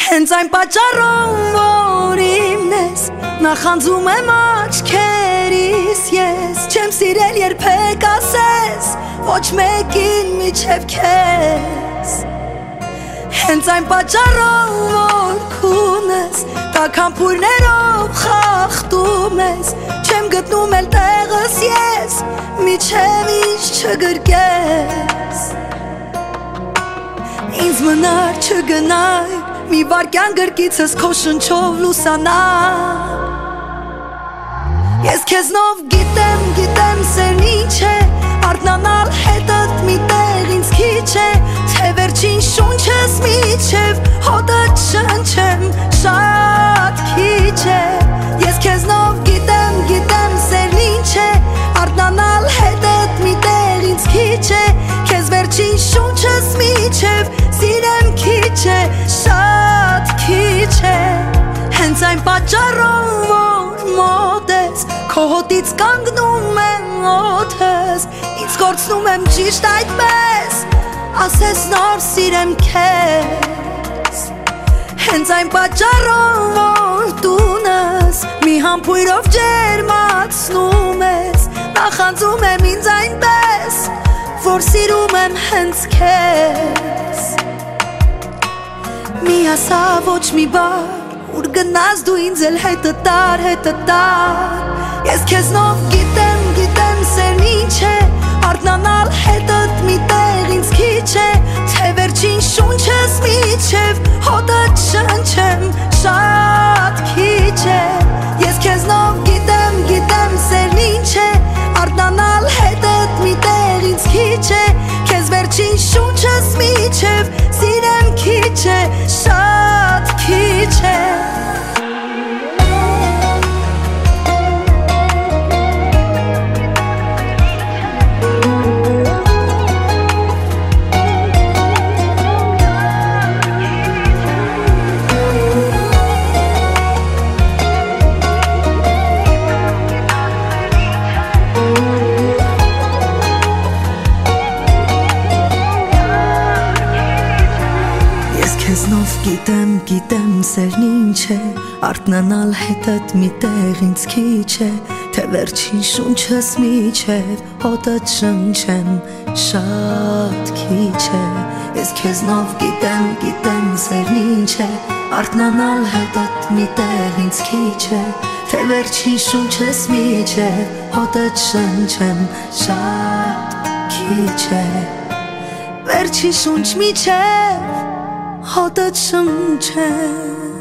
Հենց այն պատճառով, որ իմն ես, նախանձում եմ աչքերիս ես, չեմ սիրել երբեք ասես, ոչ մեկին միջև քեզ։ Հենց այն պատճառով, որ քուն ես, տաքամփույրներով խախտում ես, չեմ գտնում էլ տեղս ես, միջև ինձ չգրկես։ Ինձ մնար չգնայ, մի վարկյան գրկիցս քո շնչով լուսանալ։ Ես քեզնով գիտեմ սերն ինչ է, արթնանալ հետդ մի տեղ ինձ քիչ է, թե վերջին շունչս միջև հոտդ շնչեմ շատ քիչ է։ Ես քեզնով գիտեմ սերն ինչ է, արթնանալ հետդ մի տեղ ինձ քիչ է, քեզ վերջին շունչս միջև սիրեմ քիչ է, շատ քիչ է։ Հենց այն պատճառով, որ մոտ ես, քո հոտից կանգնում եմ օդս, ինձ կորցնում եմ ճիշտ այդպես, ասես նոր սիրեմ քեզ։ Հենց այն պատճառով, որ տունս մի համբույրով ջերմացնում ես, նախանձում եմ ինձ այնպես, որ սիրում եմ հենց քեզ։ Մի ասա ոչ մի բառ, ուր գնաս դու ինձ էլ հետը տար, ես քեզնով գիտեմ սերն ինչ է, արթնանալ հետդ մի տեղ ինձ քիչ է, թե վերջին շունչս միջև հոտդ շնչեմ շատ քիչ է։ Ես քեզնով գիտեմ սերն ինչ է, արթնանալ հետդ մի տեղ ինձ քիչ է, քեզ վերջին շունչս միջև սիրեմ քիչ է, շատ քիչ է։ Քեզնով գիտեմ սերն ինչ է, արթնանալ հետդ մի տեղ ինձ քիչ է, թե վերջին շունչս միջև հոտդ շնչեմ շատ քիչ է։ Ես քեզնով գիտեմ սերն ինչ է, արթնանալ հետդ մի տեղ ինձ քիչ է, թե վերջին շունչս միջև հոտդ շնչեմ շատ քիչ է։ Վերջին շունչ միջև հոտդ շնչեմ